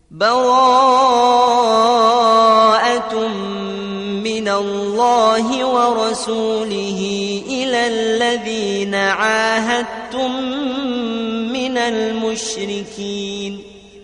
براءة من الله ورسوله إلى الذين عاهدتم من المشركين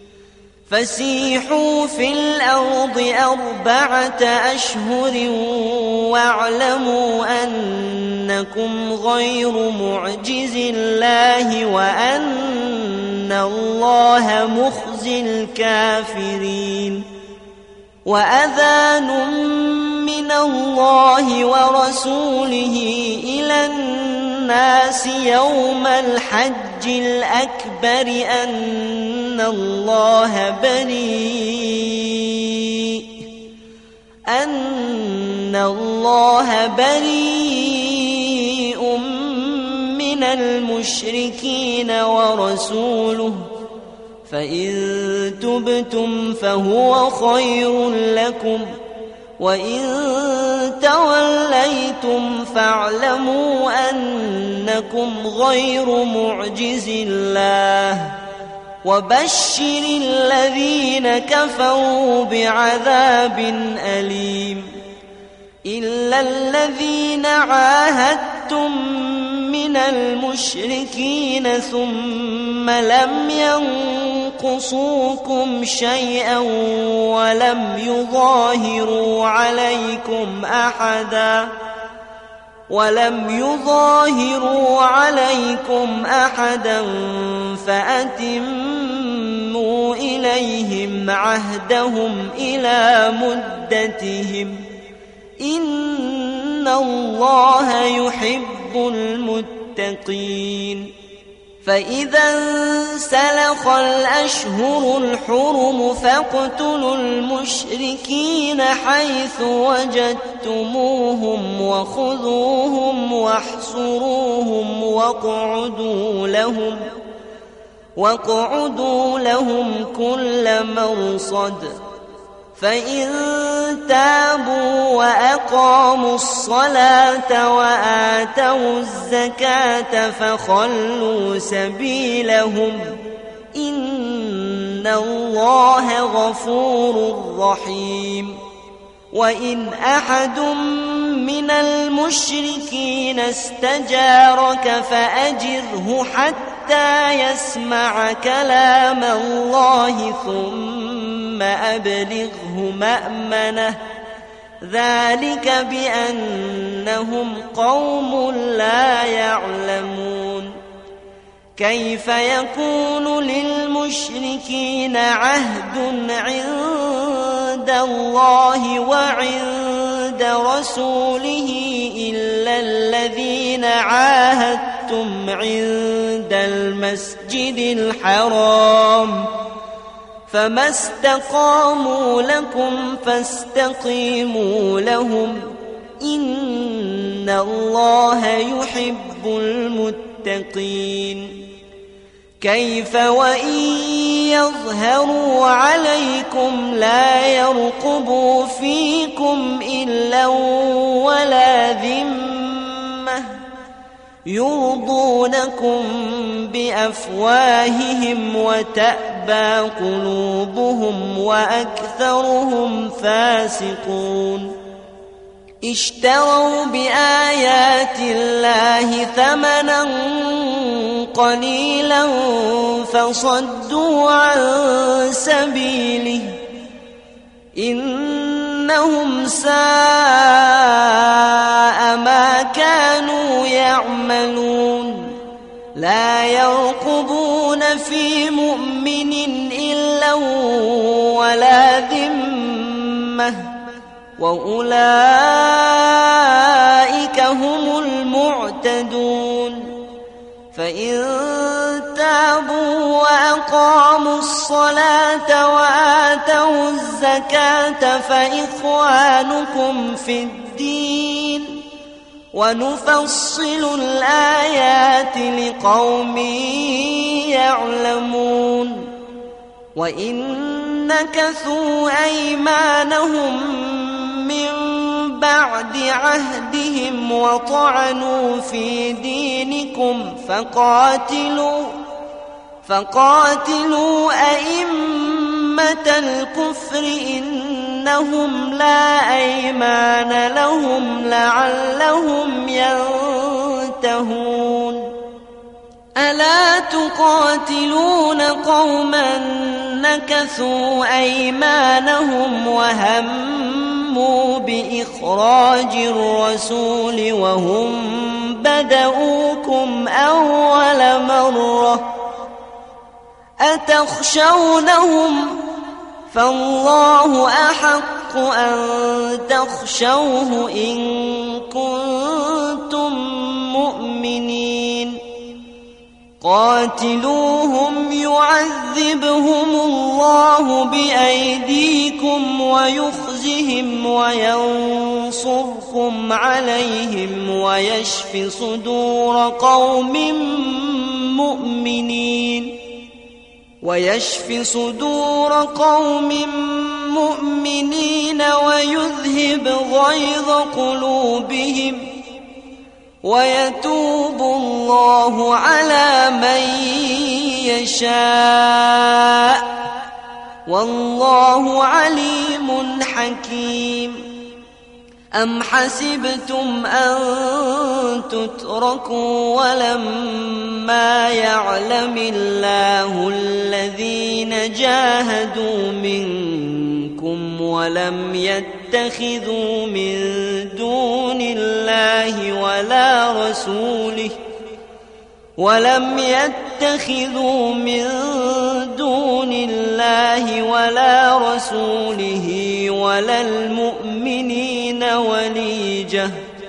فسيحوا في الأرض 4 أشهر واعلموا أنكم غير معجز الله وأن الله مخزي الكافرين وأذان من الله ورسوله إلى الناس يوم الحج الأكبر أن الله بريء من المشركين ورسوله فإن تبتم فهو خير لكم وإن توليتم فاعلموا أنكم غير معجز الله وبشر الذين كفروا بعذاب أليم إلا الذين عاهدتم من المشركين ثم لم ينقصوكم شيئا ولم يظاهروا عليكم أحدا فأتموا إليهم عهدهم إلى مدتهم إن الله يحب المتقين فإذا انسلخ الأشهر الحرم فاقتلوا المشركين حيث وجدتموهم وخذوهم واحصروهم واقعدوا لهم كل مرصد فإن تابوا وأقاموا الصلاة وآتوا الزكاة فخلوا سبيلهم إن الله غفور رحيم وإن أحد من المشركين استجارك فأجره حتى يسمع كلام الله ثم أبلغه مأمنه ذلك بأنهم قوم لا يعلمون كيف يكون للمشركين عهد عند الله وعند رسوله إلا الذين عاهدتم عند المسجد الحرام فما استقاموا لكم فاستقيموا لهم إن الله يحب المتقين كيف وإن يظهروا عليكم لا يرقبوا فيكم إلا ولا ذمة يرضونكم بأفواههم وتأبى قلوبهم وأكثرهم فاسقون اشتروا بآيات الله ثمنا قليلا فصدوا عن سبيله إنهم ساء ما كانوا يعملون لا يرقبون في مؤمن إلا ولا ذمة وأولئك هم المعتدون فإن تابوا وأقاموا الصلاة وآتوا الزكاة فإخوانكم في الدين ونفصل الآيات لقوم يعلمون وإن نكثوا أيمانهم من بعد عهدهم وطعنوا في دينكم فقاتلوا أئمة الكفر إنهم لا أيمان لهم لعلهم ينتهون ألا تقاتلون قوما نكثوا أيمانهم وهموا بإخراج الرسول وهم بدؤوكم أول مرة أتخشونهم فالله أحق أن تخشوه إن كنتم مؤمنين قاتلوهم يعذبهم الله بأيديكم ويخزهم وينصركم عليهم ويشف صدور قوم مؤمنين ويذهب غيظ قلوبهم ويتوب الله على من يشاء والله عليم حكيم أم حسبتم أن تتركوا ولما يعلم الله الذين جاهدوا منكم ولم يتخذوا من دون الله ولا رسوله ولا المؤمنين وليجة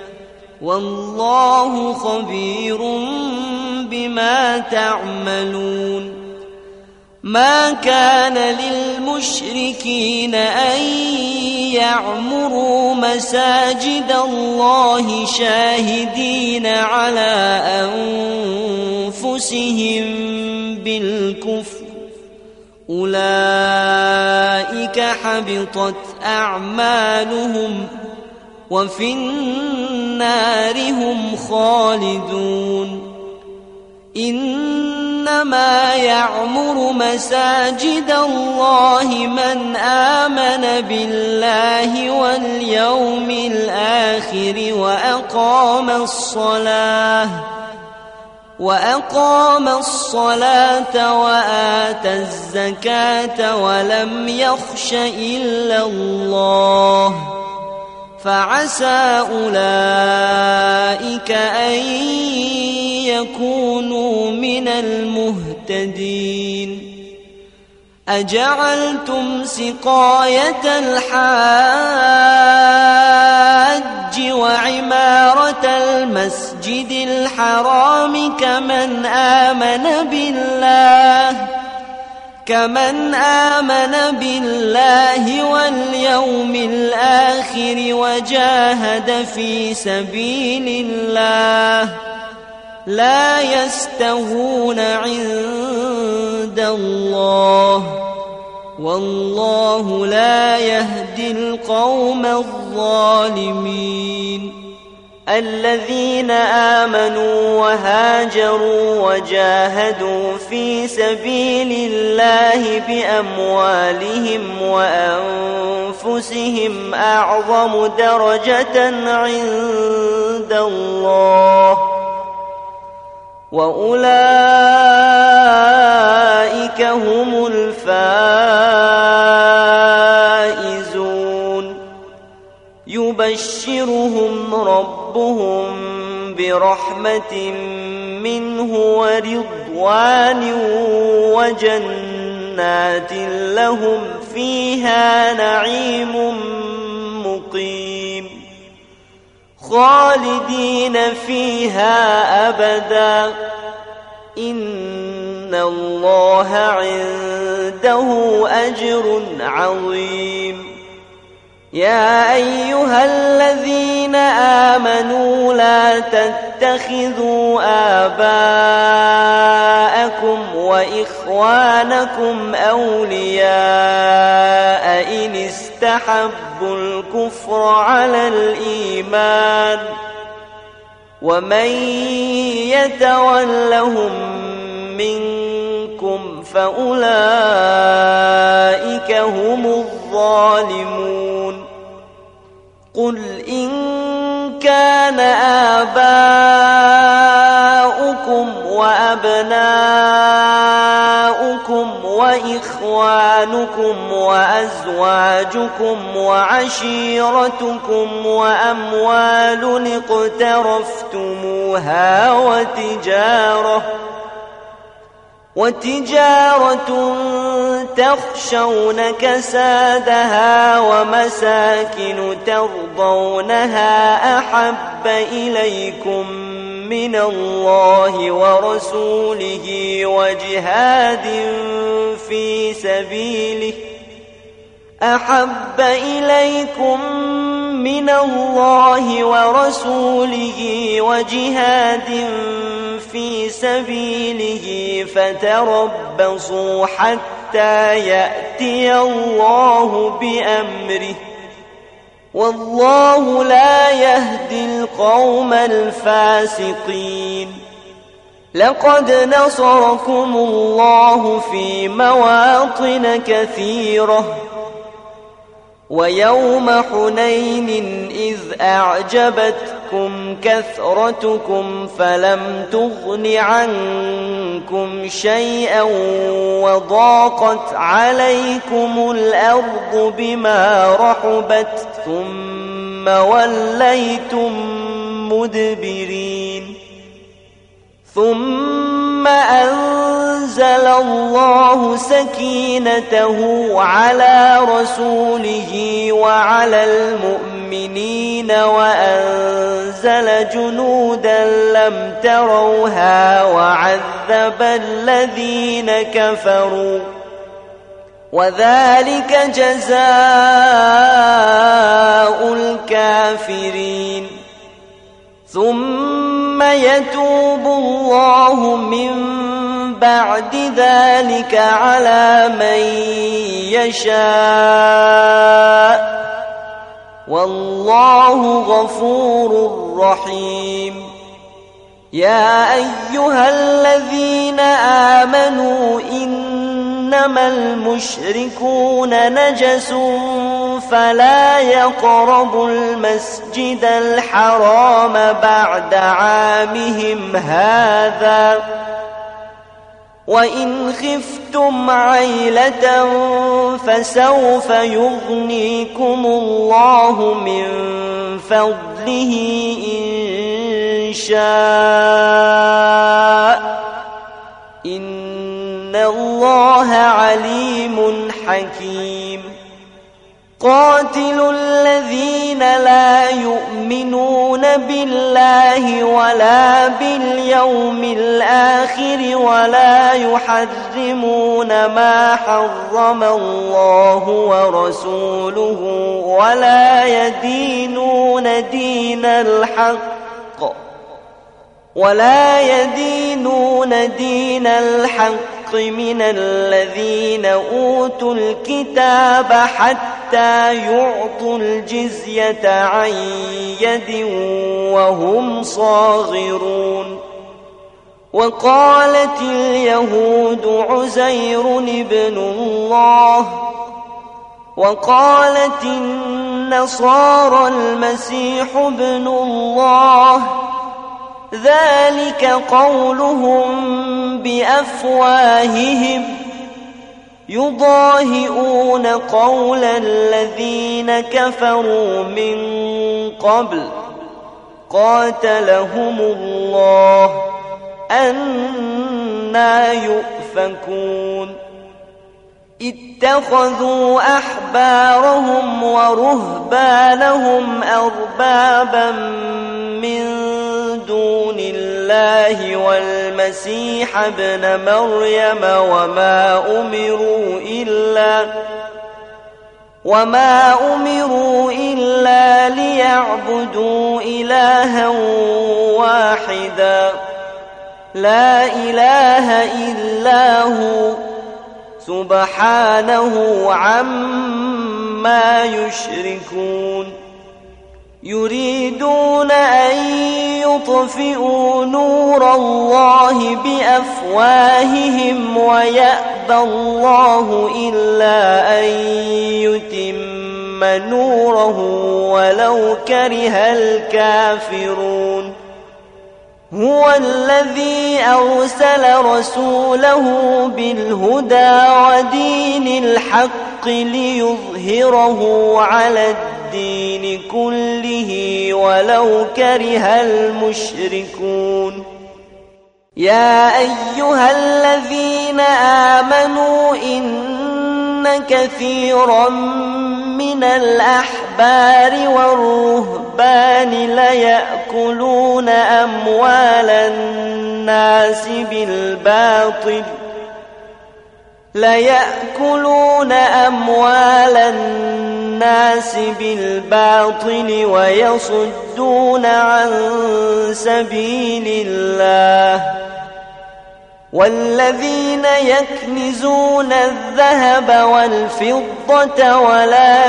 والله خبير بما تعملون ما كان للمشركين أن يعمروا مساجد الله شاهدين على أنفسهم بالكفر أولئك حبطت أعمالهم وفي النار هم خالدون إنما يعمر مساجد الله من آمن بالله واليوم الآخر وأقام الصلاة وآتى الزكاة ولم يخش إلا الله فعسى أولئك أن يكونوا من المهتدين أجعلتم سقاية الحاج وعمارة المسجد الحرام كمن آمن بالله واليوم الآخر وجاهد في سبيل الله لا يستوون عند الله والله لا يهدي القوم الظالمين الذين آمنوا وهاجروا وجاهدوا في سبيل الله بأموالهم وأنفسهم أعظم درجة عند الله وأولئك هم الفائزون يبشرهم ربهم برحمة منه ورضوان وجنات لهم فيها نعيم مقيم خالدين فيها أبدا إن الله عنده أجر عظيم يا أيها الذين آمنوا لا تتخذوا آباءكم وإخوانكم أولياء إن استحبوا الكفر على الإيمان ومن يتولهم منكم فأولئك هم الظالمون قل إن كان آباؤكم وأبناؤكم وإخوانكم وأزواجكم وعشيرتكم وأموال اقترفتموها وتجارة تخشون كسادها ومساكن ترضونها أحب إليكم من الله ورسوله وجهاد في سبيله فتربصوا حتى يأتي الله بأمره والله لا يهدي القوم الفاسقين لقد نصركم الله في مواطن كثيرة ويوم حنين إذ أعجبتكم كثرتكم فلم تغن عنكم شيئا وضاقت عليكم الأرض بما رحبت ثم وليتم مدبرين ثم أنزل الله سكينته على رسوله وعلى المؤمنين وأنزل جنودا لم تروها وعذب الذين كفروا وذلك جزاء الكافرين ثم يتوب الله من بعد ذلك على من يشاء والله غفور رحيم يا أيها الذين آمنوا إنما المشركون نجس فلا يقربوا المسجد الحرام بعد عامهم هذا وإن خفتم عيلة فسوف يغنيكم الله من فضله إن شاء إن الله عليم حكيم قاتلوا الذين لا يؤمنون بالله ولا باليوم الآخر ولا يحرمون ما حرم الله ورسوله ولا يدينون دين الحق من الذين أوتوا الكتاب حتى يعطوا الجزية عن يد وهم صاغرون وقالت اليهود عزير ابن الله وقالت النصارى المسيح ابن الله ذلك قولهم بأفواههم يضاهئون قول الذين كفروا من قبل قاتلهم الله أنى يؤفكون اتخذوا أحبارهم ورهبانهم أربابا من دون الله والمسيح ابن مريم وما أمروا إلا ليعبدوا إلها واحدا لا إله إلا هو سبحانه عما يشركون يريدون أن يطفئوا نور الله بأفواههم ويأبى يأبى الله إلا أن يتم نوره ولو كره الكافرون هو الذي أرسل رسوله بالهدى ودين الحق ليظهره على الدين كله ولو كره المشركون يا أيها الذين آمنوا إن كثيرا من الأحبار والرهبان ليأكلون أموال الناس بالباطل ويصدون عن سبيل الله والذين يكنزون الذهب والفضة ولا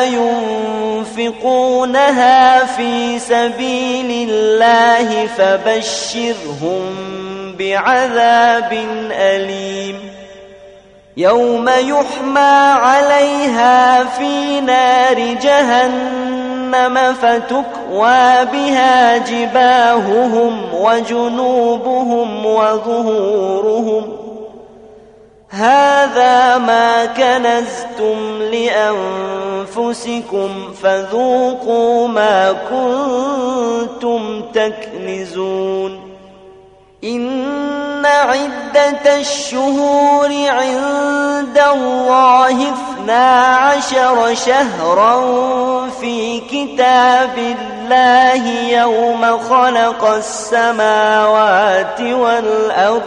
ينفقونها في سبيل الله فبشرهم بعذاب أليم يوم يحمى عليها في نار جهنم فتكوى بها جباههم وجنوبهم وظهورهم هذا ما كنزتم لأنفسكم فذوقوا ما كنتم تكنزون إن عدة الشهور عند الله 12 شهرا في كتاب الله يوم خلق السماوات والأرض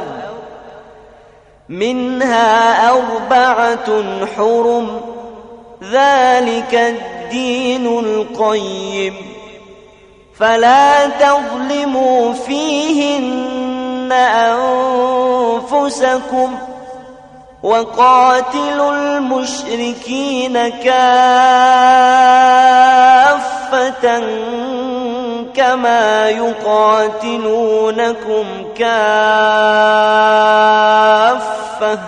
منها 4 حرم ذلك الدين القيم فلا تظلموا فيهن أنفسكم وقاتلوا المشركين كافة كما يقاتلونكم كافة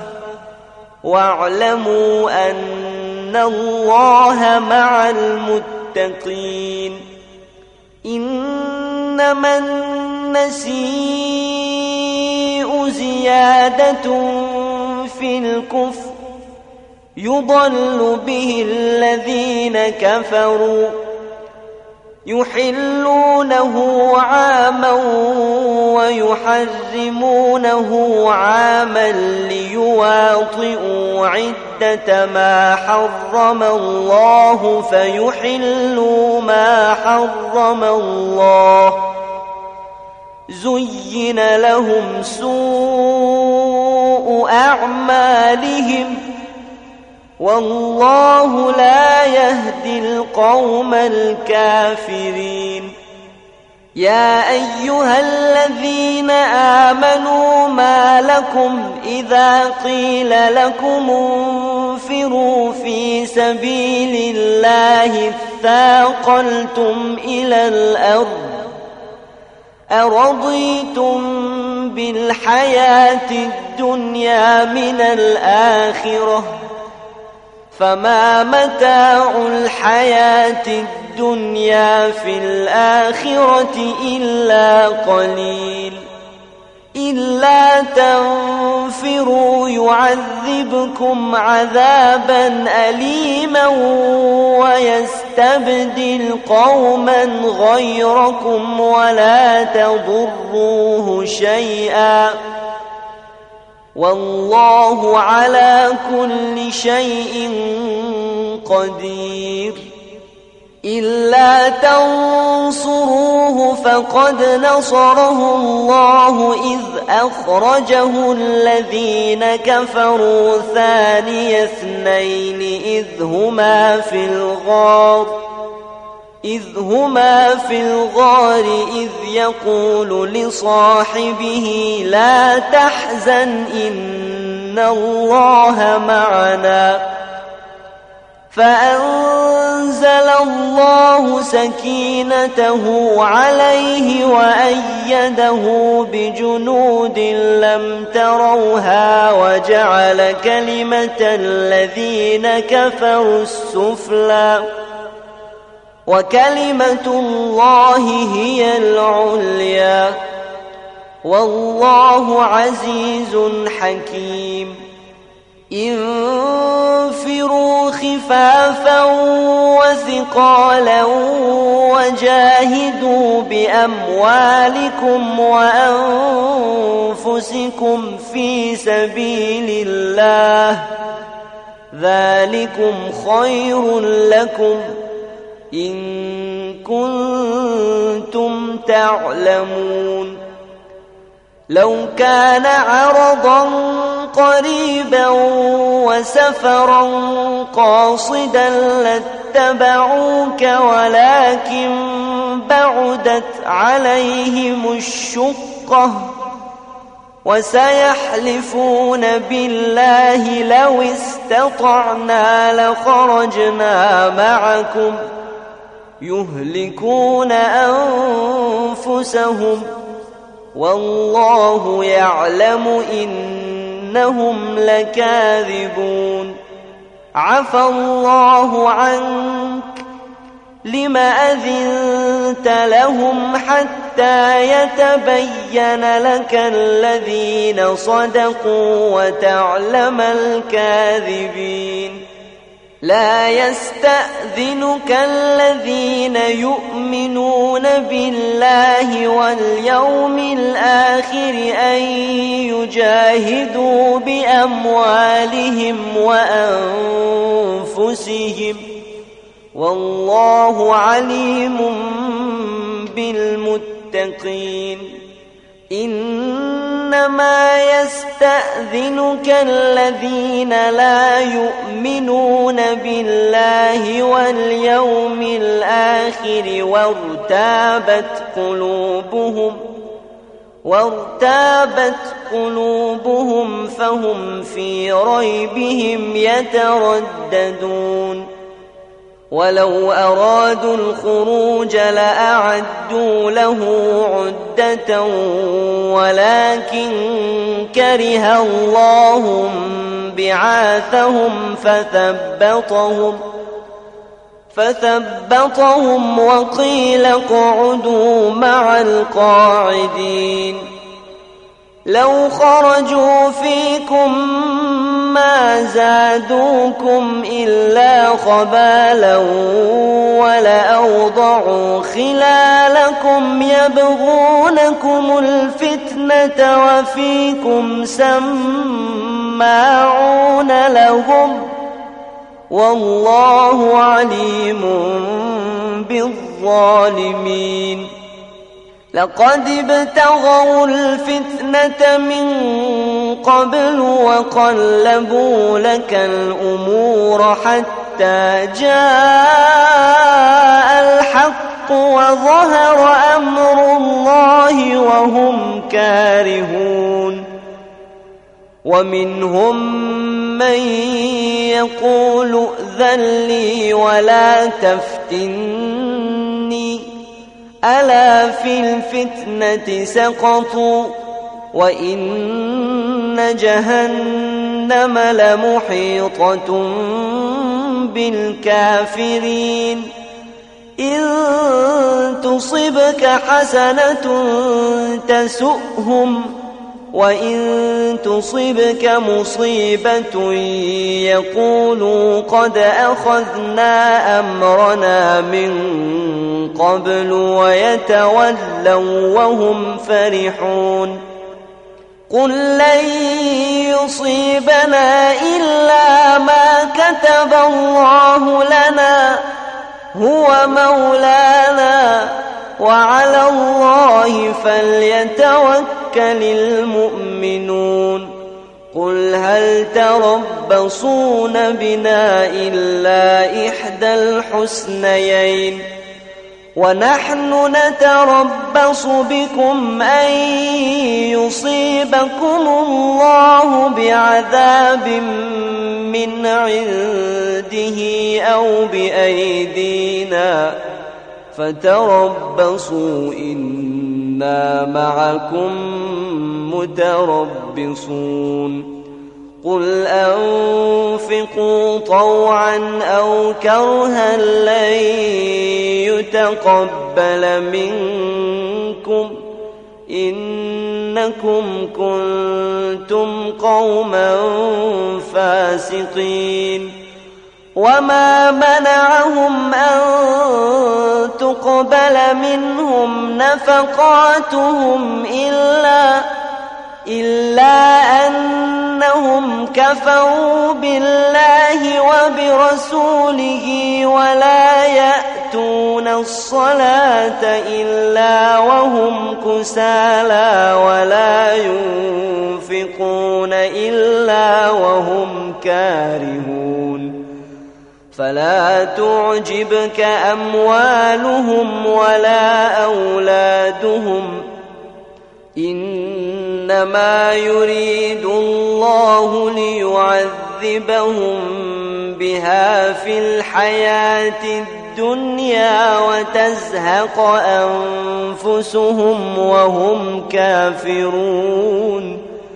واعلموا أن الله مع المتقين إنما النسيء زيادة في الكفر يضل به الذين كفروا يحلونه عاما ويحرمونه عاما ليواطئوا عدة ما حرم الله فيحلوا ما حرم الله زين لهم سوء أعمالهم والله لا يهدي القوم الكافرين يا أيها الذين آمنوا ما لكم إذا قيل لكم انفروا في سبيل الله اثاقلتم إلى الأرض أرضيتم بالحياة الدنيا من الآخرة فما متاع الحياة الدنيا في الآخرة إلا قليل إلا تنفروا يعذبكم عذابا أليما ويستبدل قوما غيركم ولا تضروه شيئا والله على كل شيء قدير إلا تنصروه فقد نصره الله إذ أخرجه الذين كفروا ثاني اثنين إذ هما في الغار إذ يقول لصاحبه لا تحزن إن الله معنا فأنزل الله سكينته عليه وأيده بجنود لم تروها وجعل كلمة الذين كفروا السفلى وكلمة الله هي العليا والله عزيز حكيم انفروا خفافا وثقالا وجاهدوا بأموالكم وأنفسكم في سبيل الله ذلكم خير لكم إن كنتم تعلمون لو كان عرضا قريبا وسفرا قاصدا لاتبعوك ولكن بعدت عليهم الشقة وسيحلفون بالله لو استطعنا لخرجنا معكم يهلكون أنفسهم والله يعلم إنهم لكاذبون عفى الله عنك لم أذنت لهم حتى يتبين لك الذين صدقوا وتعلم الكاذبين لا يستأذنك الذين يؤمنون بالله واليوم الآخر أن يجاهدوا بأموالهم وأنفسهم والله عليم بالمتقين إنما يستأذنك الذين لا يؤمنون بالله واليوم الآخر وارتابت قلوبهم فهم في ريبهم يترددون ولو أرادوا الخروج لأعدوا له عدة ولكن كره الله بعاثهم فثبطهم وقيل اقعدوا مع القاعدين لو خرجوا فيكم ما زادوكم إلا خبالا ولأوضعوا خلالكم يبغونكم الفتنة وفيكم سماعون لهم والله عليم بالظالمين لقد ابتغوا الفتنة من قبل وقلبوا لك الأمور حتى جاء الحق وظهر أمر الله وهم كارهون ومنهم من يقول ائذن لي ولا تفتني ألا في الفتنة سقطوا وإن جهنم لمحيطة بالكافرين إن تصبك حسنة تسؤهم وإن تصبك مصيبة يقولوا قد أخذنا أمرنا من قبل ويتولوا وهم فرحون قل لن يصيبنا إلا ما كتب الله لنا هو مولانا وعلى الله فليتوكل المؤمنون قل هل تربصون بنا إلا إحدى الحسنيين ونحن نتربص بكم أن يصيبكم الله بعذاب من عنده أو بأيدينا فتربصوا إنا معكم متربصون قل أنفقوا طوعا أو كرها لن يتقبل منكم إنكم كنتم قوما فاسقين وما منعهم أن تقبل منهم نفقاتهم إلا أنهم كفروا بالله وبرسوله ولا يأتون الصلاة إلا وهم كسالى ولا ينفقون إلا وهم كارهون فلا تعجبك أموالهم ولا أولادهم إنما يريد الله ليعذبهم بها في الحياة الدنيا وتزهق أنفسهم وهم كافرون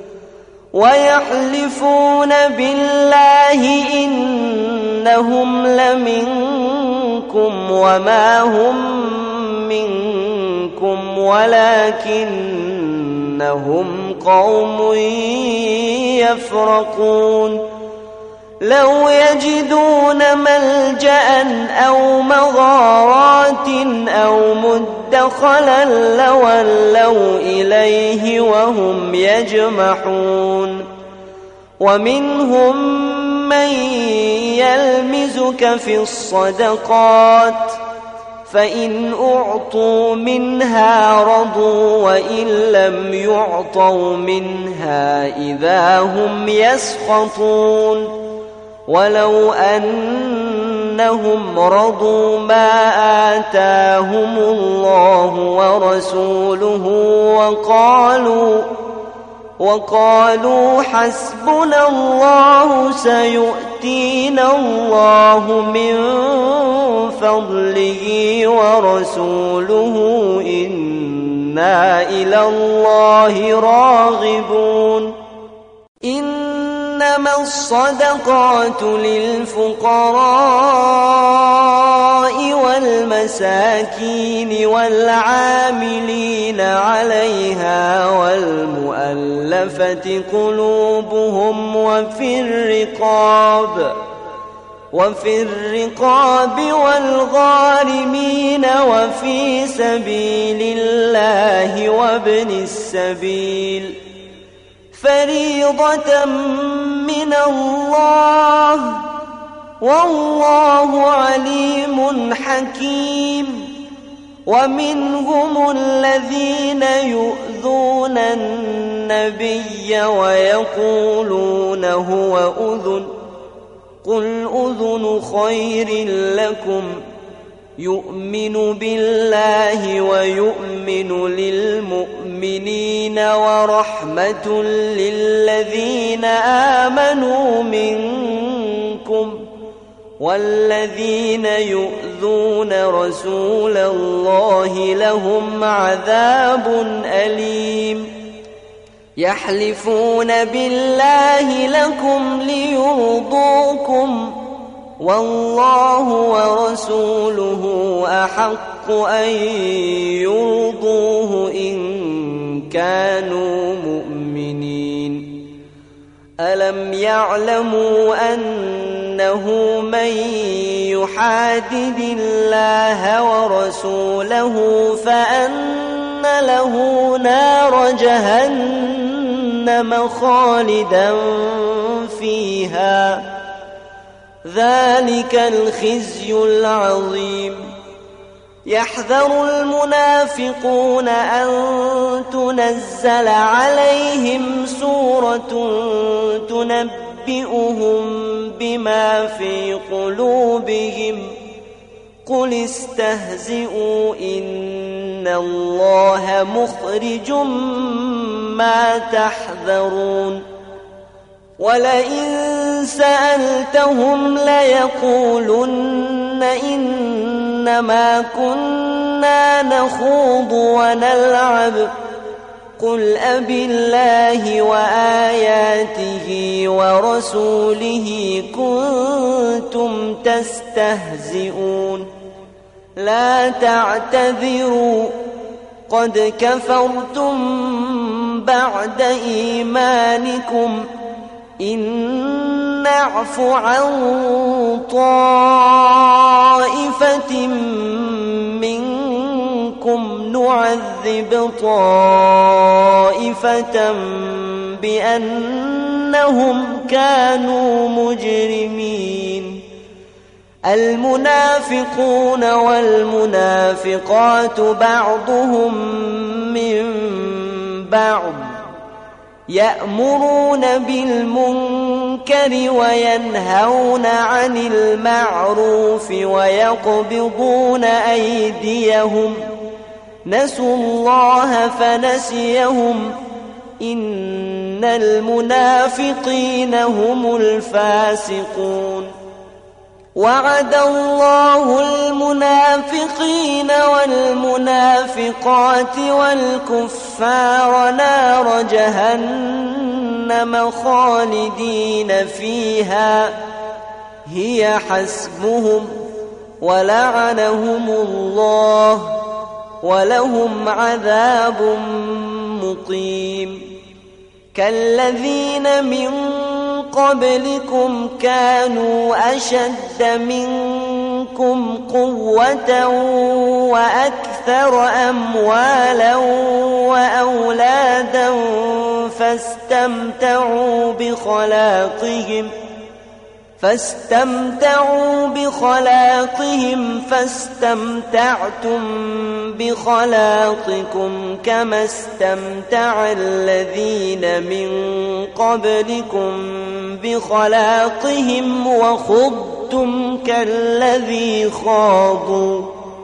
ويحلفون بالله إنهم لمنكم وما هم منكم ولكنهم قوم يفرقون لو يجدون ملجأ أو مغارات أو مدخلا لولوا إليه وهم يجمحون ومنهم من يلمزك في الصدقات فإن أعطوا منها رضوا وإن لم يعطوا منها إذا هم يسخطون ولو أنهم رضوا ما آتاهم الله ورسوله وقالوا حسبنا الله سيؤتينا الله من فضله ورسوله إنا إلى الله راغبون إنما الصدقات للفقراء والمساكين والعاملين عليها والمؤلفة قلوبهم وفي الرقاب والغارمين وفي سبيل الله وابن السبيل فريضة من الله والله عليم حكيم ومنهم الذين يؤذون النبي ويقولون هو أذن قل أذن خير لكم يؤمن بالله ويؤمن للمؤمنين ورحمة للذين آمنوا منكم والذين يؤذون رسول الله لهم عذاب أليم يحلفون بالله لكم ليرضوكم والله ورسوله أحق أن يرضوه إن كانوا مؤمنين ألم يعلموا أنه من يحادد الله ورسوله فأن له نار جهنم خالدا فيها ذلك الخزي العظيم يحذر المنافقون أن تنزل عليهم سورة تنبئهم بما في قلوبهم قل استهزئوا إن الله مخرج ما تحذرون ولئن سألتهم ليقولن إنما كنا نخوض ونلعب قل أبالله وآياته ورسوله كنتم تستهزئون لا تعتذروا قد كفرتم بعد إيمانكم إن نعف عن طائفة منكم نعذب طائفة بأنهم كانوا مجرمين المنافقون والمنافقات بعضهم من بعض يأمرون بالمنكر وينهون عن المعروف ويقبضون أيديهم نسوا الله فنسيهم إن المنافقين هم الفاسقون وعد الله المنافقين والمنافقات والكفار نار جهنم خالدين فيها هي حسبهم ولعنهم الله ولهم عذاب مقيم كالذين من قبلكم كانوا أشد منكم قوة وأكثر أموالا وأولادا فاستمتعوا بخلاقهم فاستمتعتم بخلاقكم كما استمتع الذين من قبلكم بخلاقهم وخضتم كالذي خاضوا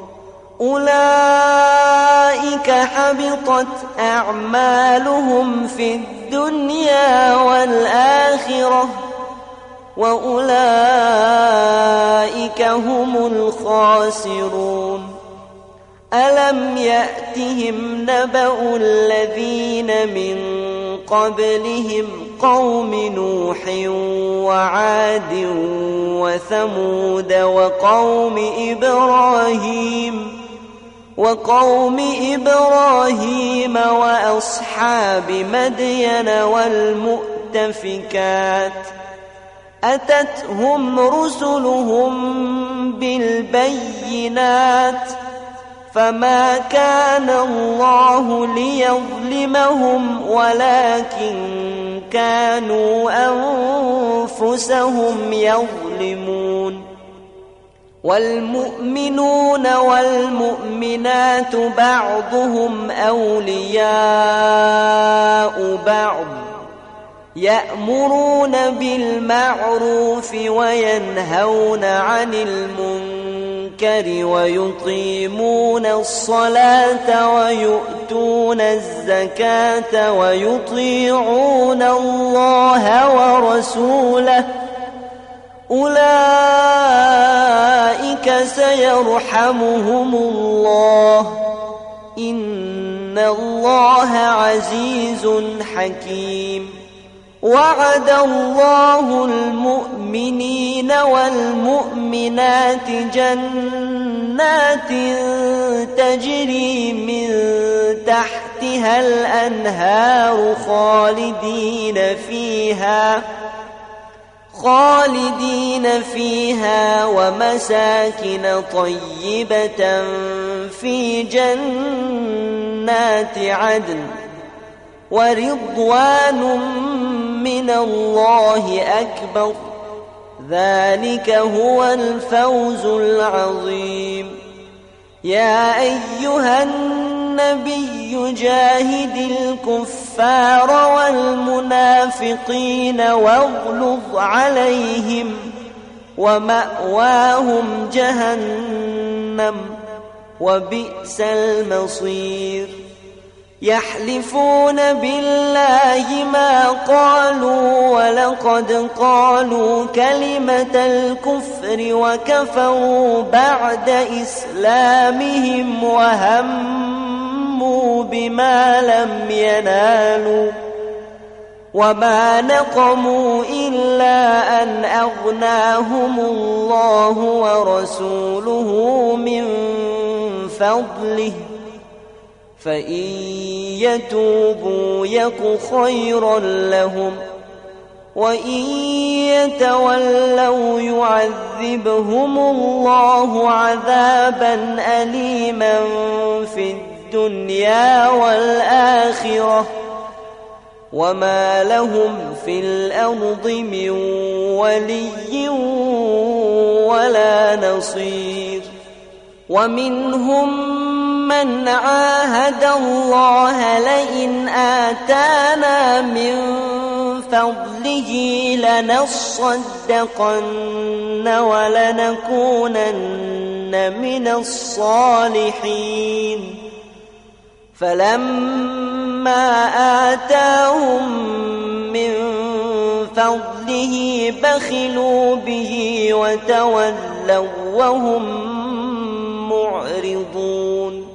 أولئك حبطت أعمالهم في الدنيا والآخرة وأولئك هم الخاسرون ألم يأتهم نبأ الذين من قبلهم قوم نوح وعاد وثمود وقوم إبراهيم وأصحاب مدين والمؤتفكات أتتهم رسلهم بالبينات فما كان الله ليظلمهم ولكن كانوا أنفسهم يظلمون والمؤمنون والمؤمنات بعضهم أولياء بعض يأمرون بالمعروف وينهون عن المنكر ويقيمون الصلاة ويؤتون الزكاة ويطيعون الله ورسوله أولئك سيرحمهم الله إن الله عزيز حكيم وعد الله المؤمنين والمؤمنات جنات تجري من تحتها الأنهار خالدين فيها ومساكن طيبة في جنات عدن ورضوان من الله أكبر ذلك هو الفوز العظيم يا أيها النبي جاهد الكفار والمنافقين واغلظ ومأواهم جهنم وبئس المصير يحلفون بالله ما قالوا ولقد قالوا كلمة الكفر وكفروا بعد إسلامهم وهموا بما لم ينالوا وما نقموا إلا أن أغناهم الله ورسوله من فضله فإن يتوبوا يك خيرا لهم وإن يتولوا يعذبهم الله عذابا أليما في الدنيا والآخرة وما لهم في الأرض من ولي ولا نصير ومنهم من عاهد الله لئن آتانا من فضله لنصدقن ولنكونن من الصالحين فلما آتاهم من فضله بخلوا به وتولوا وهم معرضون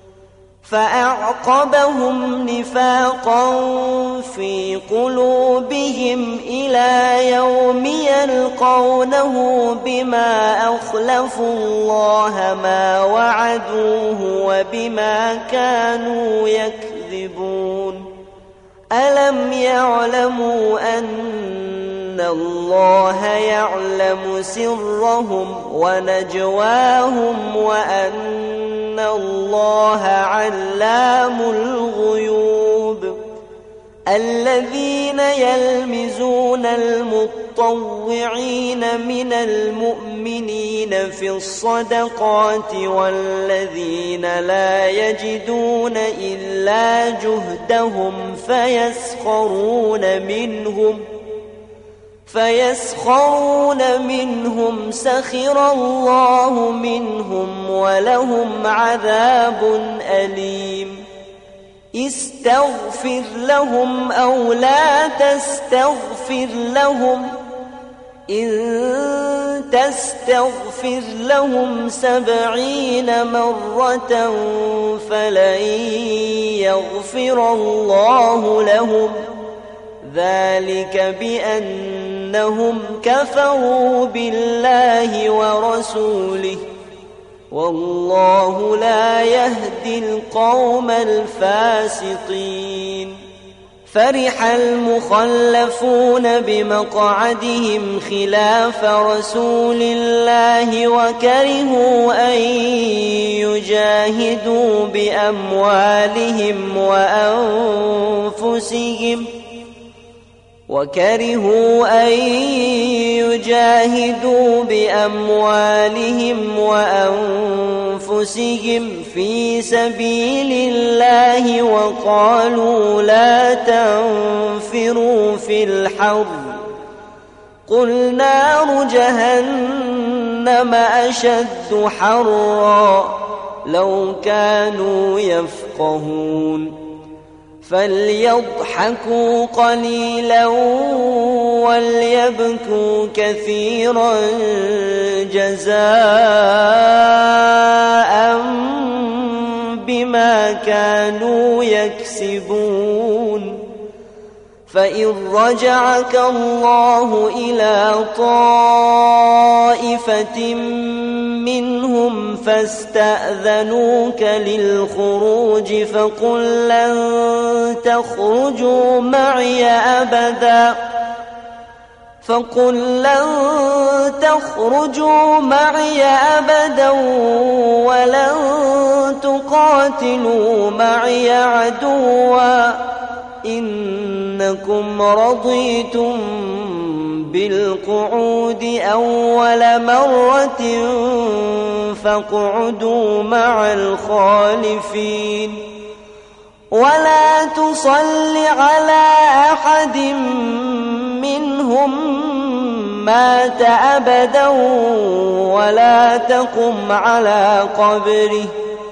فأعقبهم نفاقا في قلوبهم إلى يوم يلقونه بما أخلفوا الله ما وعدوه وبما كانوا يكذبون ألم يعلموا أن الله يعلم سرهم ونجواهم وأن الله علام الغيوب الذين يلمزون المطوعين من المؤمنين في الصدقات والذين لا يجدون إلا جهدهم فيسخرون منهم سخر الله منهم ولهم عذاب أليم استغفر لهم أو لا تستغفر لهم إن تستغفر لهم 70 مرة فلن يغفر الله لهم ذلك بأنهم كفروا بالله ورسوله والله لا يهدي القوم الفاسقين فرح المخلفون بمقعدهم خلاف رسول الله وكرهوا أن يجاهدوا بأموالهم وأنفسهم في سبيل الله وقالوا لا تنفروا في الحر قل نار جهنم أشد حرا لو كانوا يفقهون فليضحكوا قليلا وليبكوا كثيرا جزاء بما كانوا يكسبون فإن رجعك الله إلى طائفة منهم فاستأذنوك للخروج فقل لن تخرجوا معي أبدا ولن تقاتلوا معي عدوا إنكم رضيتم بالقعود أول مرة فاقعدوا مع الخالفين ولا تصل على أحد منهم مات أبدا ولا تقم على قبره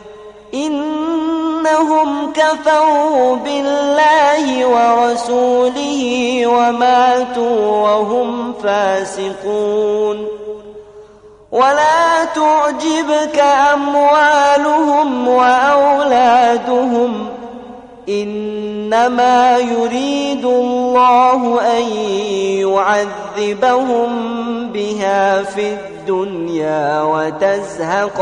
إنهم كفروا بالله ورسوله وماتوا وهم فاسقون ولا تعجبك أموالهم وأولادهم إنما يريد الله أن يعذبهم بها في الدنيا وتزهق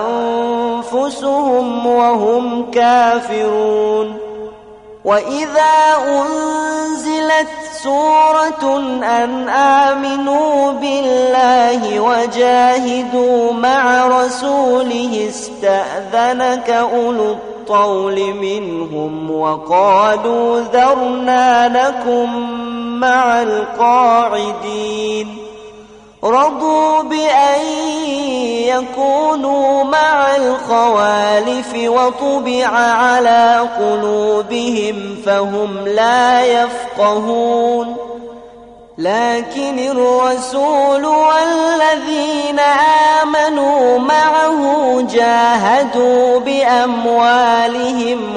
أنفسهم وهم كافرون وإذا أنزلت سورة أن آمنوا بالله وجاهدوا مع رسوله استأذنك أولو الطول منهم وقالوا ذرنا لكم مع القاعدين رضوا بأن يكونوا مع الخوالف وطبع على قلوبهم فهم لا يفقهون لكن الرسول والذين آمنوا معه جاهدوا بأموالهم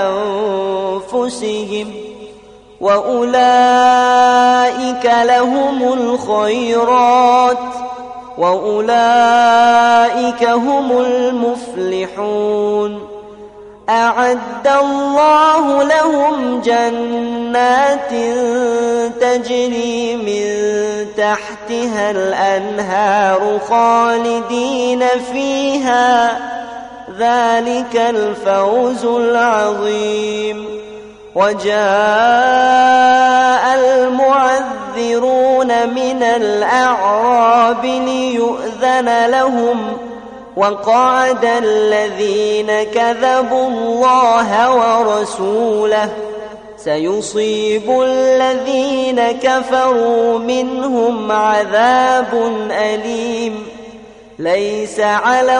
وأنفسهم وأولئك لهم الخيرات وأولئك هم المفلحون أعد الله لهم جنات تجري من تحتها الأنهار خالدين فيها ذلك الفوز العظيم وجاء المعذرون من الأعراب ليؤذن لهم وقعد الذين كذبوا الله ورسوله سيصيب الذين كفروا منهم عذاب أليم ليس على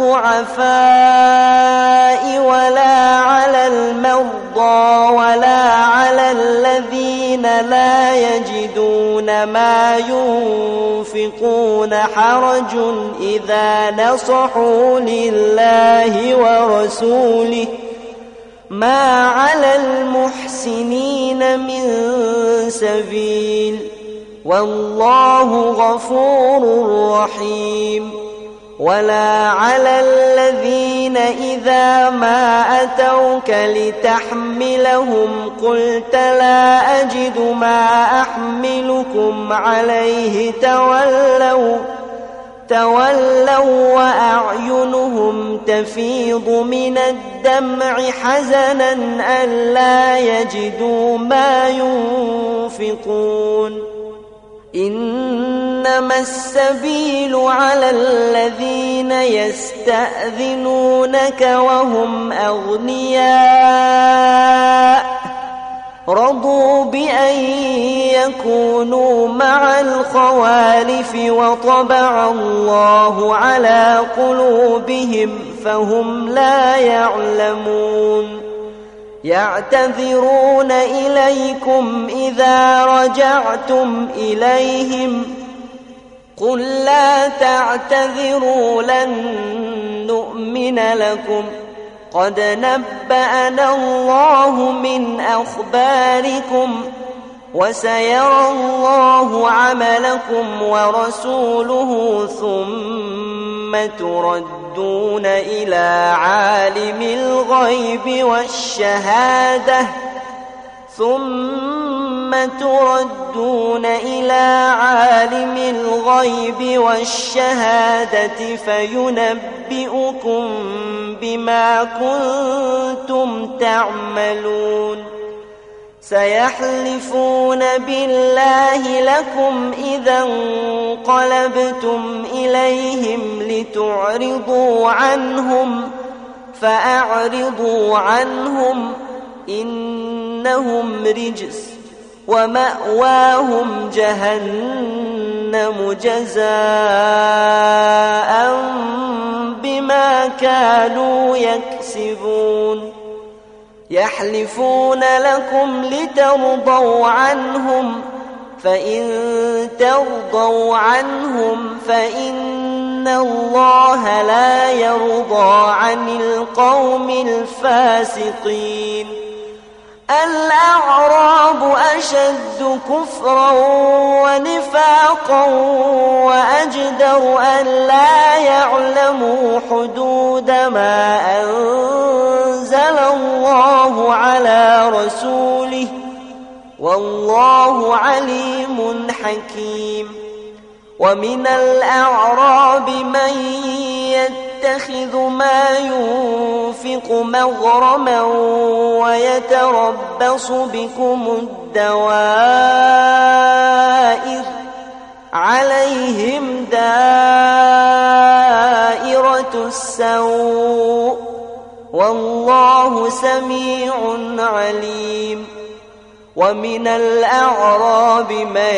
الضعفاء ولا على المرضى ولا على الذين لا يجدون ما ينفقون حرج إذا نصحوا لله ورسوله ما على المحسنين من سبيل والله غفور رحيم ولا على الذين إذا ما أتوك لتحملهم قلت لا أجد ما أحملكم عليه تولوا وأعينهم تفيض من الدمع حزنا ألا يجدوا ما ينفقون إنما السبيل على الذين يستأذنونك وهم أغنياء رضوا بأن يكونوا مع الخوالف وطبع الله على قلوبهم فهم لا يعلمون يعتذرون إليكم إذا رجعتم إليهم قل لا تعتذروا لن نؤمن لكم قد نبأنا الله من أخباركم وسيرى الله عملكم ورسوله ثم تردون إلى عالم الغيب والشهادة فينبئكم بما كنتم تعملون سيحلفون بالله لكم إذا انقلبتم إليهم لتعرضوا عنهم فأعرضوا عنهم إنهم رجس ومأواهم جهنم جزاء بما كانوا يكسبون يحلفون لكم لترضوا عنهم فإن ترضوا عنهم فإن الله لا يرضى عن القوم الفاسقين. الأعراب أشد كفرا ونفاقا وأجدر أن لا يعلموا حدود ما أنزل الله على رسوله والله عليم حكيم. ومن الأعراب من يتخذ ما ينفق مغرما ويتربص بكم الدوائر عليهم دائرة السوء والله سميع عليم. ومن الأعراب من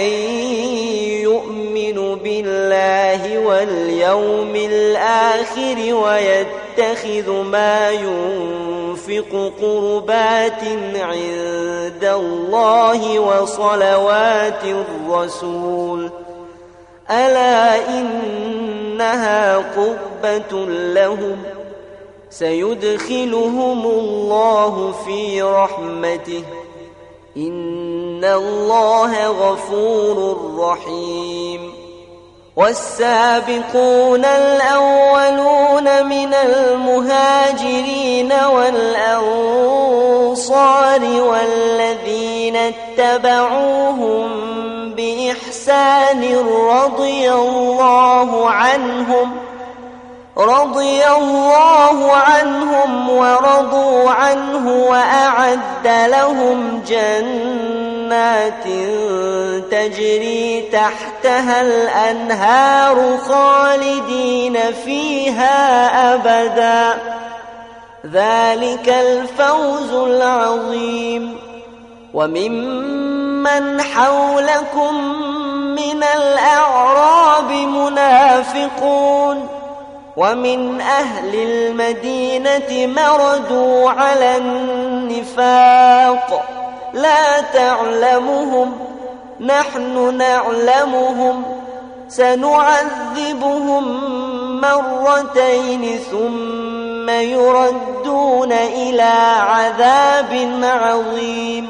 يؤمن بالله واليوم الآخر ويتخذ ما ينفق قربات عند الله وصلوات الرسول ألا إنها قربة لهم سيدخلهم الله في رحمته إن الله غفور رحيم. والسابقون الأولون من المهاجرين والأنصار والذين اتبعوهم بإحسان رضي الله عنهم ورضوا عنه وأعد لهم جنات تجري تحتها الأنهار خالدين فيها أبدا ذلك الفوز العظيم. وممن حولكم من الأعراب منافقون ومن أهل المدينة مردوا على النفاق لا تعلمهم نحن نعلمهم سنعذبهم مرتين ثم يردون إلى عذاب عظيم.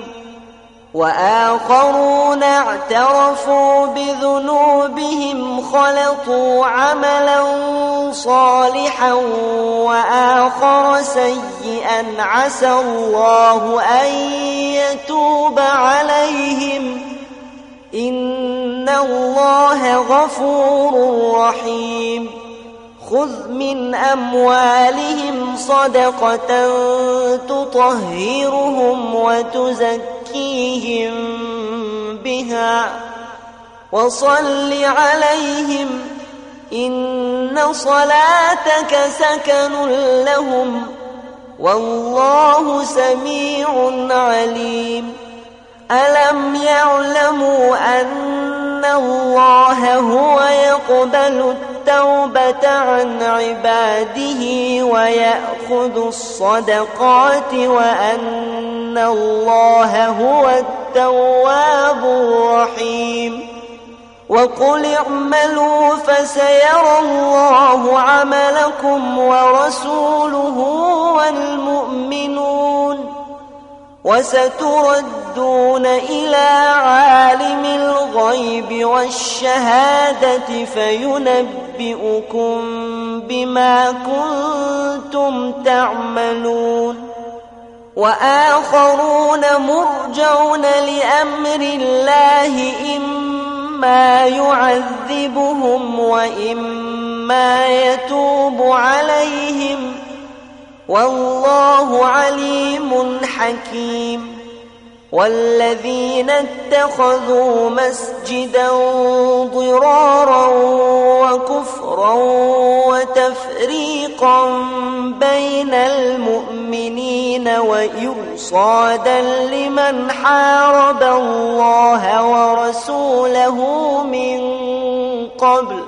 وآخرون اعترفوا بذنوبهم خلطوا عملا صالحا وآخر سيئا عسى الله أن يتوب عليهم إن الله غفور رحيم. خذ من أموالهم صدقة تطهرهم وتزكيهم بها وصل عليهم إن صلاتك سكن لهم والله سميع عليم. ألم يعلموا أن الله هو يقبل التوبة عن عباده ويأخذ الصدقات وأن الله هو التواب الرحيم. وقل اعملوا فسيرى الله عملكم ورسوله والمؤمنون وستردون إلى عالم الغيب والشهادة فينبئكم بما كنتم تعملون. وآخرون مرجون لأمر الله إما يعذبهم وإما يتوب عليهم والله عليم حكيم. والذين اتخذوا مسجدا ضرارا وكفرا وتفريقا بين المؤمنين وإرصادا لمن حارب الله ورسوله من قبل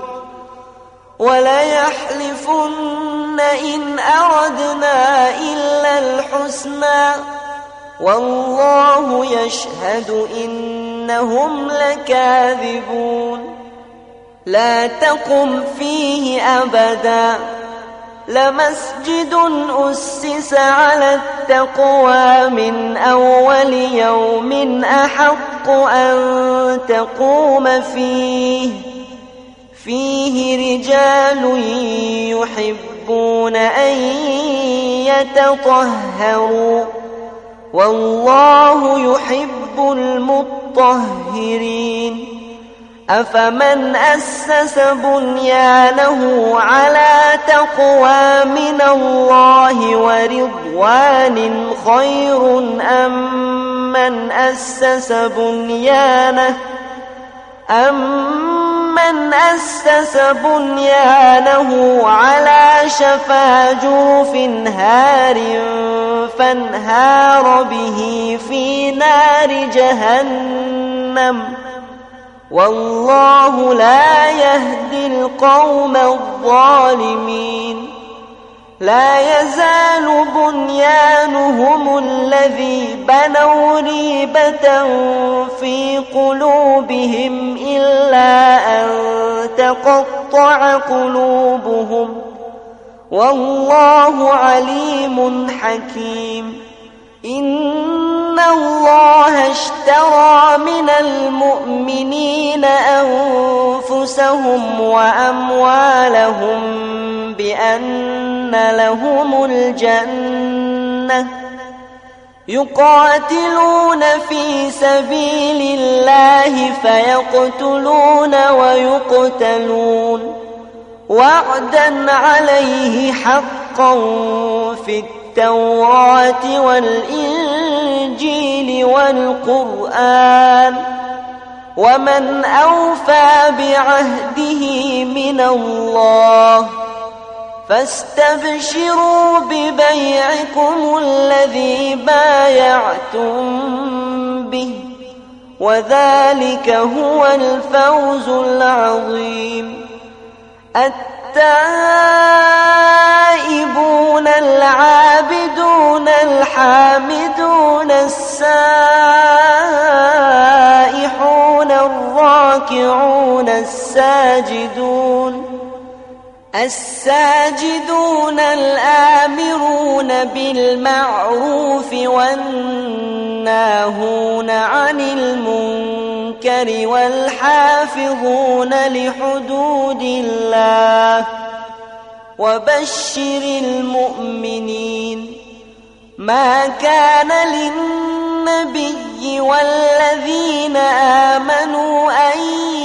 وليحلفن إن أردنا إلا الحسنى والله يشهد إن إنهم لكاذبون لا تقم فيه أبدا لمسجد أسس على التقوى من أول يوم أحق أن تقوم فيه رجال يحبون أن يتطهروا والله يحب المطهرين أفمن أسس بنيانه على تقوى من الله ورضوان خير أم من أسس بنيانه على شفا جرف هار فانهار به في نار جهنم والله لا يهدي القوم الظالمين لا يزال بنيانهم الذي بنوا ريبة في قلوبهم إلا أن تقطع قلوبهم والله عليم حكيم إن الله اشترى من المؤمنين أنفسهم وأموالهم بأن لهم الجنة يقاتلون في سبيل الله فيقتلون ويقتلون وعدا عليه حقا في التوراة والإنجيل والقرآن ومن أوفى بعهده من الله فاستبشروا ببيعكم الذي بايعتم به وذلك هو الفوز العظيم التائبون العابدون الحامدون السائحون الراكعون الساجدون الآمرون بالمعروف والناهون عن المنكر والحافظون لحدود الله وبشر المؤمنين ما كان للنبي والذين آمنوا أن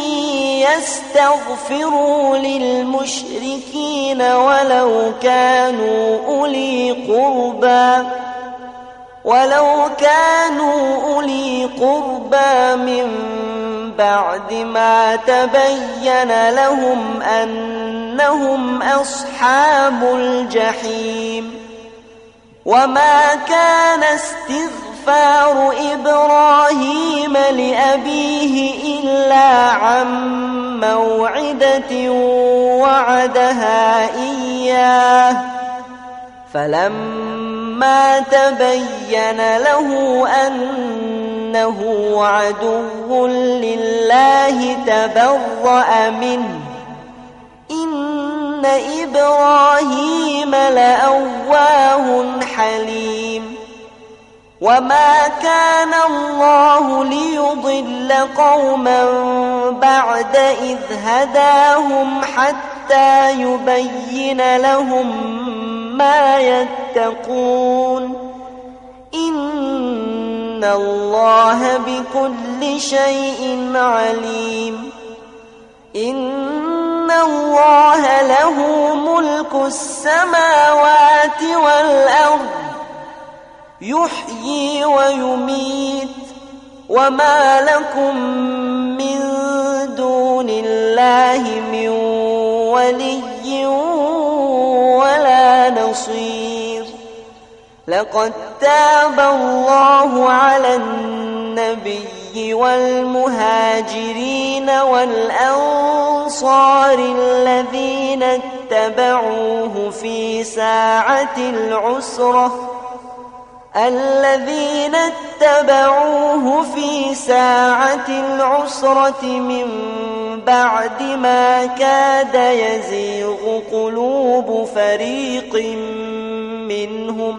يستغفروا للمشركين ولو كانوا أولي قربى من بعد ما تبين لهم أنهم أصحاب الجحيم وما كان استغفار إبراهيم لأبيه إلا عن موعدة وعدها إياه فلما تبين له أنه عدو لله تبرأ منه إن إبراهيم لأواه حليم وما كان الله ليضل قوما بعد إذ هداهم حتى يبين لهم ما يتقون إن الله بكل شيء عليم إن الله له ملك السماوات والأرض يحيي ويميت وما لكم من دون الله من ولي ولا نصير لقد تاب الله على النبي والمهاجرين والأنصار الذين اتبعوه في ساعة العسرة الذين اتبعوه في ساعة العسرة من بعد ما كاد يزيغ قلوب فريق منهم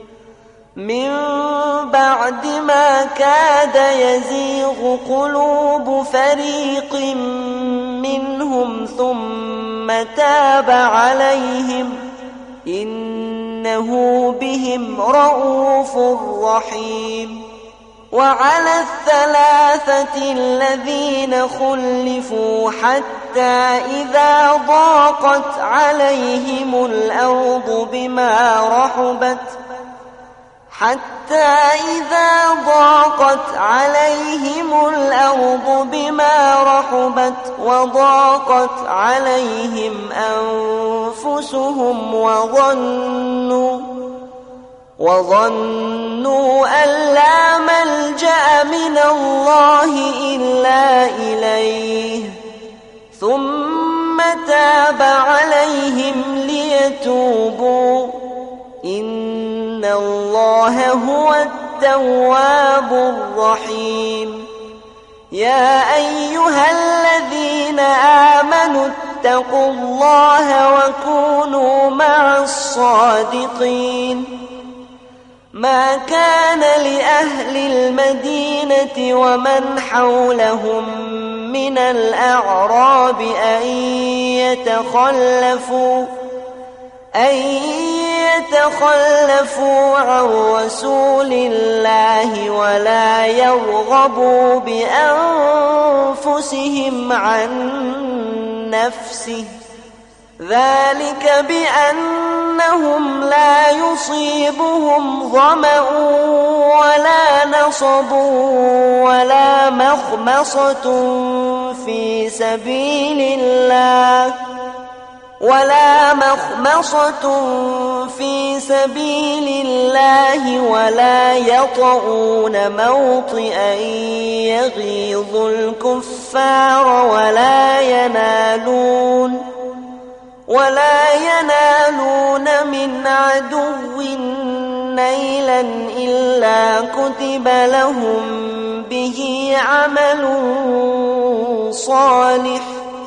ثم تاب عليهم إنه بهم رءوف رحيم. وعلى الثلاثة الذين خلفوا حتى إذا ضاقت عليهم الأرض بما رحبت وضاقت عليهم أنفسهم وظنوا أن لا ملجأ من الله إلا إليه ثم تاب عليهم ليتوبوا إن الله هو التواب الرحيم. يا أيها الذين آمنوا اتقوا الله وكونوا مع الصادقين. ما كان لأهل المدينة ومن حولهم من الأعراب أن يتخلفوا عن رسول الله ولا يرغبوا بأنفسهم عن نفسه، ذلك بأنهم لا يصيبهم ظمأ ولا نصب ولا مخمصة في سبيل الله ولا يطؤون موطئا يغيظ الكفار ولا ينالون من عدو نيلا إلا كتب لهم به عمل صالح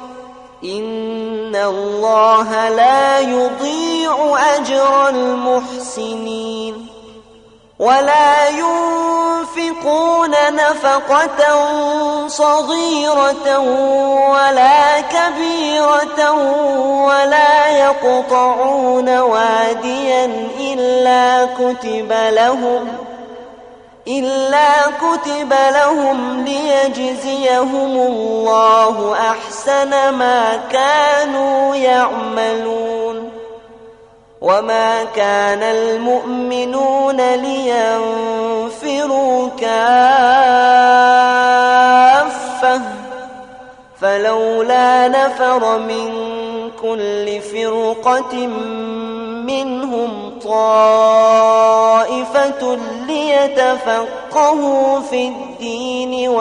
إن الله لا يضيع أجر المحسنين. ولا ينفقون نفقة صغيرة ولا كبيرة ولا يقطعون واديا إلا كتب لهم ليجزيهم الله أحسن ما كانوا يعملون. وما كان المؤمنون لينفروا كافة فلولا نفر من كل فرقة منهم طائفة ليتفقهوا في الدين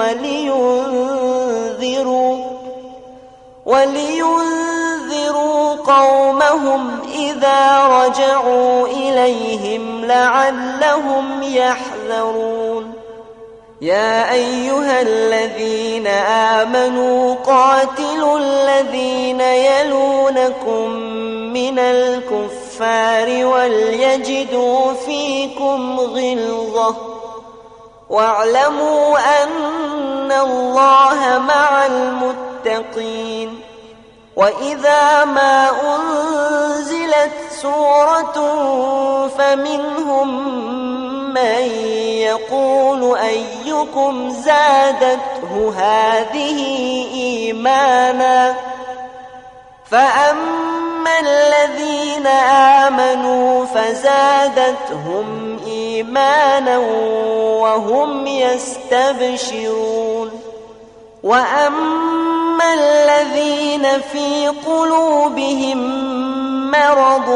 ولينذروا قومهم إذا رجعوا إليهم لعلهم يحذرون. يا أيها الذين آمنوا قاتلوا الذين يلونكم من الكفار وليجدوا فيكم غلظة واعلموا أن الله مع المتقين. وإذا ما أنزلت سورة فمنهم من يقول أيكم زادته هذه إيمانا فأما الذين آمنوا فزادتهم إيمانا وهم يستبشرون. وأما الذين في قلوبهم مرض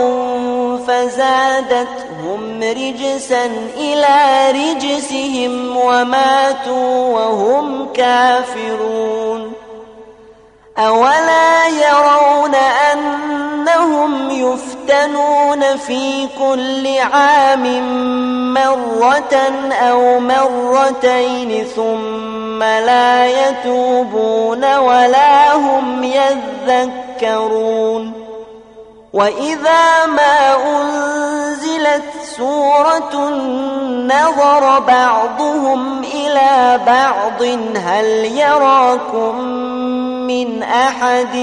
فزادتهم رجسا إلى رجسهم وماتوا وهم كافرون. أولا يرون أن أنهم يفتنون في كل عام مرة أو مرتين ثم لا يتوبون ولا هم يذكرون. وإذا ما أنزلت سورة نظر بعضهم إلى بعض هل يراكم من أحد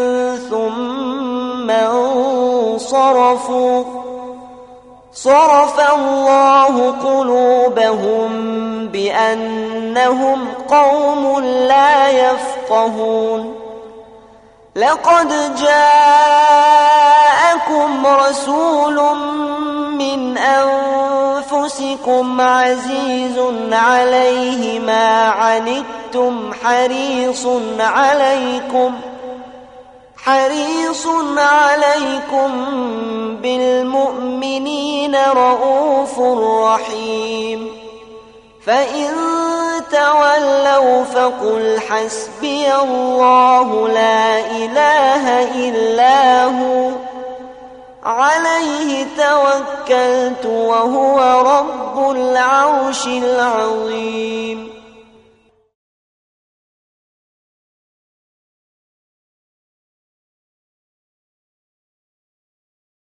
ثم انصرفوا صرف الله قلوبهم بأنهم قوم لا يفقهون. لقد جاءكم رسول من أنفسكم عزيز عليه ما عنتم حريص عليكم بالمؤمنين رؤوف رحيم. فإن تولوا فقل حسبي الله لا إله إلا هو عليه توكلت وهو رب العرش العظيم.